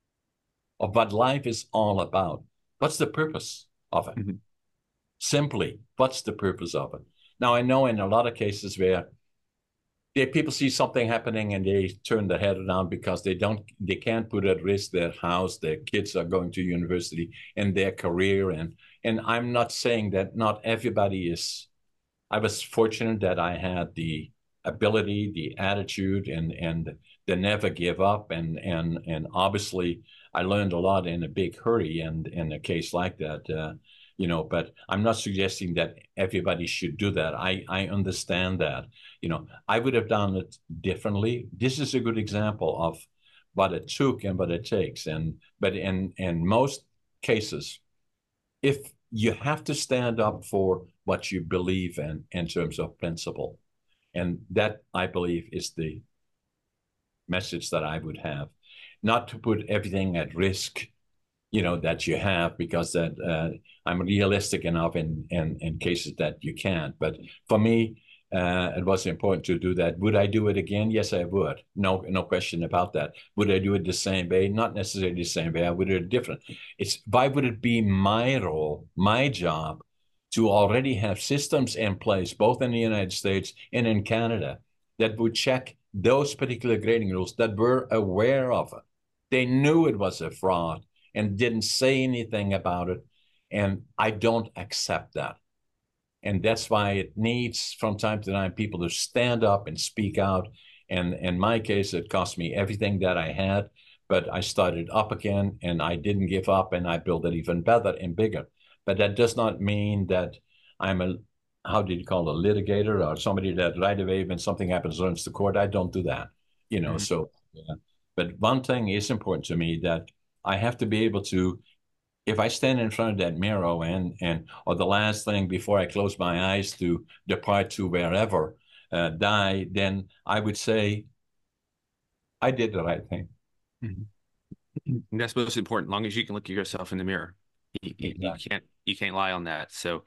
Speaker 1: of what life is all about, what's the purpose of it? Mm-hmm. Simply, what's the purpose of it? Now, I know in a lot of cases where people see something happening and they turn their head around because they can't put at risk their house, their kids are going to university, and their career. And I'm not saying that not everybody is. I was fortunate that I had the ability, the attitude, and the never give up. And obviously, I learned a lot in a big hurry, and in a case like that. But I'm not suggesting that everybody should do that. I understand that. I would have done it differently. This is a good example of what it took and what it takes. But in most cases, if you have to stand up for what you believe in terms of principle, and that, I believe, is the message that I would have. Not to put everything at risk, that you have, because that I'm realistic enough in cases that you can't. But for me, it was important to do that. Would I do it again? Yes, I would. No question about that. Would I do it the same way? Not necessarily the same way. I would do it different. Why would it be my role, my job, to already have systems in place, both in the United States and in Canada, that would check those particular grading rules, that were aware of it? They knew it was a fraud and didn't say anything about it. And I don't accept that. And that's why it needs, from time to time, people to stand up and speak out. And in my case, it cost me everything that I had, but I started up again, and I didn't give up, and I built it even better and bigger. But that does not mean that I'm how do you call it, a litigator, or somebody that right away when something happens runs to court. I don't do that, Mm-hmm. So, but one thing is important to me, that I have to be able to, if I stand in front of that mirror or the last thing before I close my eyes to depart to wherever, die, then I would say I did the right thing.
Speaker 2: Mm-hmm. And that's most important. As long as you can look at yourself in the mirror,
Speaker 1: Exactly.
Speaker 2: you can't lie on that. So,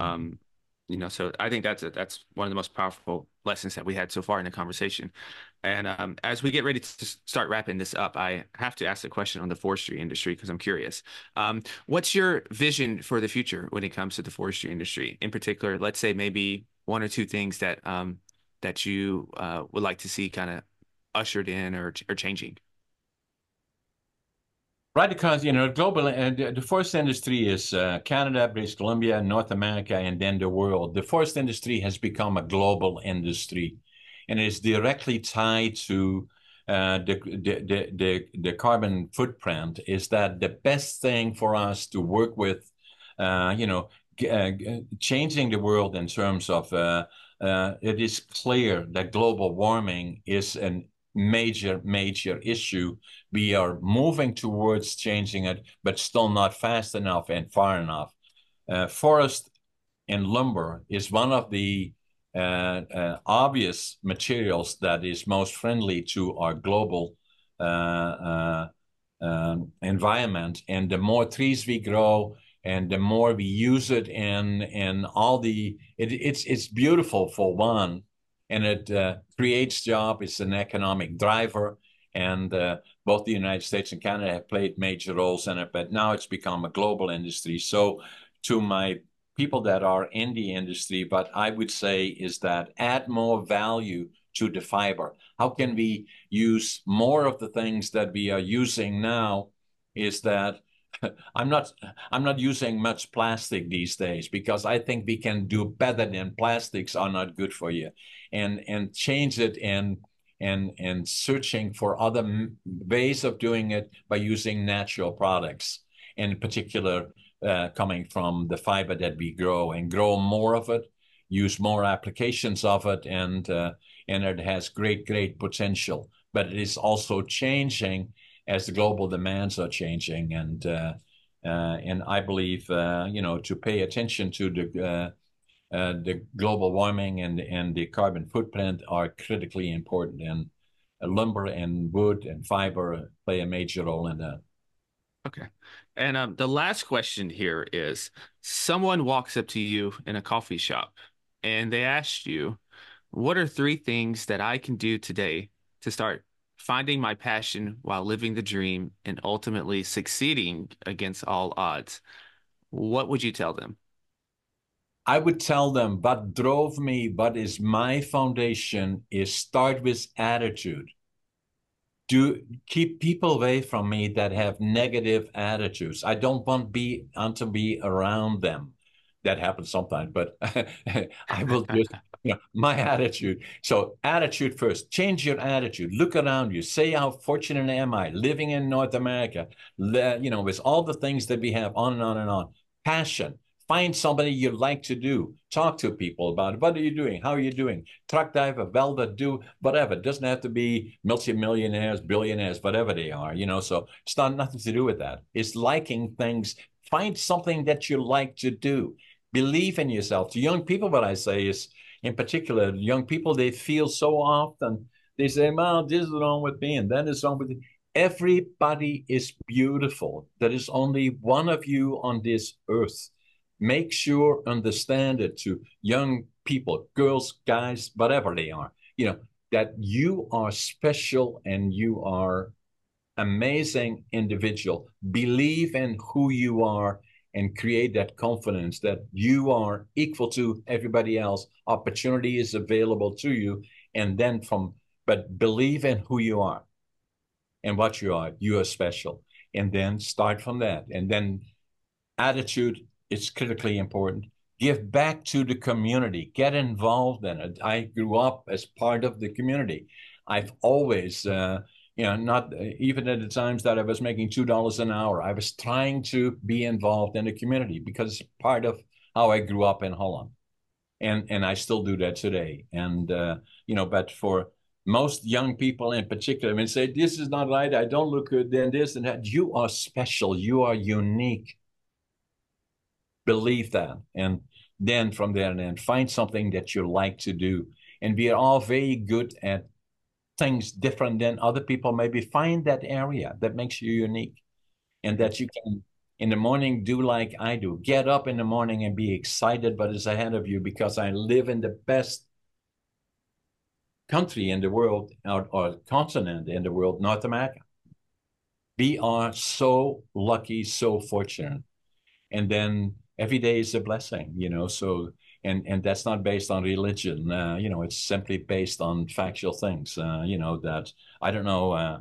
Speaker 2: so I think that's one of the most powerful lessons that we had so far in the conversation. And as we get ready to start wrapping this up, I have to ask a question on the forestry industry because I'm curious. What's your vision for the future when it comes to the forestry industry? In particular, let's say maybe one or two things that that you would like to see kind of ushered in or changing.
Speaker 1: Right, because global, the forest industry is Canada, British Columbia, North America, and then the world. The forest industry has become a global industry, and it is directly tied to the carbon footprint is that the best thing for us to work with, changing the world in terms of it is clear that global warming is a major issue. We are moving towards changing it, but still not fast enough and far enough. Forest and lumber is one of the obvious materials that is most friendly to our global environment. And the more trees we grow, and the more we use it, and all it's beautiful for one, and it creates job. It's an economic driver, and both the United States and Canada have played major roles in it. But now it's become a global industry. So, to my people that are in the industry, what I would say is that add more value to the fiber. How can we use more of the things that we are using now? Is that I'm not using much plastic these days because I think we can do better than plastics are not good for you, and change it and searching for other ways of doing it by using natural products, in particular coming from the fiber that we grow, and grow more of it, use more applications of it, and it has great potential. But it is also changing as the global demands are changing, and I believe to pay attention to the global warming and the carbon footprint are critically important, and lumber and wood and fiber play a major role in that.
Speaker 2: Okay. And the last question here is someone walks up to you in a coffee shop and they ask you, what are three things that I can do today to start finding my passion while living the dream and ultimately succeeding against all odds? What would you tell them?
Speaker 1: I would tell them what drove me, what is my foundation, is start with attitude. Do keep people away from me that have negative attitudes. I don't want to be around them. That happens sometimes, but I will just my attitude. So attitude first. Change your attitude. Look around you. Say how fortunate am I living in North America. With all the things that we have, on and on and on. Passion. Find somebody you like to do. Talk to people about it. What are you doing? How are you doing? Truck driver, welder, do whatever. It doesn't have to be multimillionaires, billionaires, whatever they are, So it's not nothing to do with that. It's liking things. Find something that you like to do. Believe in yourself. To young people, what I say is, in particular, young people, they feel so often, they say, well, this is wrong with me, and that is wrong with me. Everybody is beautiful. There is only one of you on this earth. Make sure, understand it to young people, girls, guys, whatever they are, that you are special and you are amazing individual. Believe in who you are and create that confidence that you are equal to everybody else. Opportunity is available to you. And then but believe in who you are and what you are. You are special. And then start from that. And then attitude is critically important. Give back to the community. Get involved in it. I grew up as part of the community. I've always, not even at the times that I was making $2 an hour, I was trying to be involved in the community because it's part of how I grew up in Holland, and I still do that today. And but for most young people in particular, I mean, say this is not right. I don't look good. Then this and that. You are special. You are unique. Believe that, and then from there, and then find something that you like to do. And we are all very good at things different than other people. Maybe find that area that makes you unique, and that you can in the morning do like I do. Get up in the morning and be excited what is ahead of you, because I live in the best country in the world, or continent in the world, North America. We are so lucky, so fortunate. And then every day is a blessing, so, and that's not based on religion, it's simply based on factual things, that I don't know,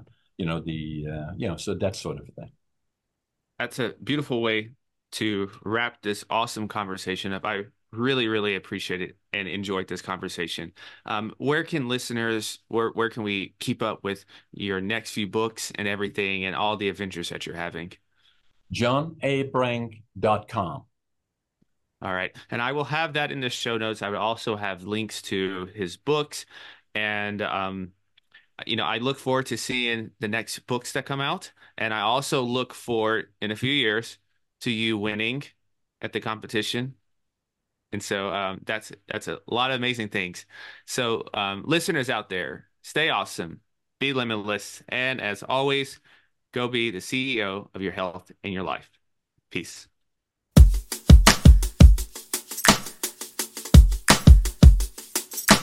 Speaker 1: so that sort of thing.
Speaker 2: That's a beautiful way to wrap this awesome conversation up. I Really, really appreciate it and enjoyed this conversation. Where can listeners, where can we keep up with your next few books and everything and all the adventures that you're having?
Speaker 1: JohnABrank.com.
Speaker 2: All right. And I will have that in the show notes. I would also have links to his books. And, I look forward to seeing the next books that come out. And I also look forward in a few years to you winning at the competition. And so that's a lot of amazing things. So listeners out there, stay awesome, be limitless, and as always, go be the CEO of your health and your life. Peace.